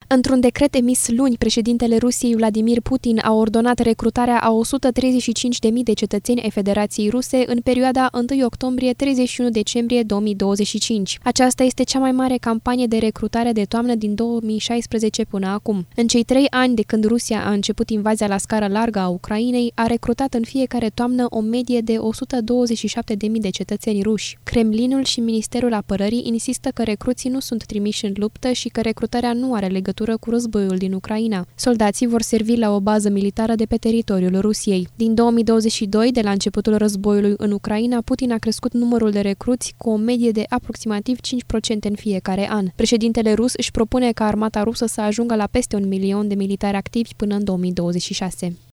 Într-un decret emis luni, președintele Rusiei Vladimir Putin a ordonat recrutarea a 135.000 de cetățeni ai Federației Ruse în perioada 1 octombrie-31 decembrie 2025. Aceasta este cea mai mare campanie de recrutare de toamnă din 2016 până acum. În cei 3 ani de când Rusia a început invazia la scară largă a Ucrainei, a recrutat în fiecare toamnă o medie de 127.000 de cetățeni ruși. Kremlinul și Ministerul Apărării insistă că recruții nu sunt trimiși în luptă și că recrutarea nu are legătură cu războiul din Ucraina. Soldații vor servi la o bază militară de pe teritoriul Rusiei. Din 2022, de la începutul războiului în Ucraina, Putin a crescut numărul de recruți cu o medie de aproximativ 5% în fiecare an. Președintele rus își propune ca armata rusă să ajungă la peste 1 milion de militari activi până în 2026.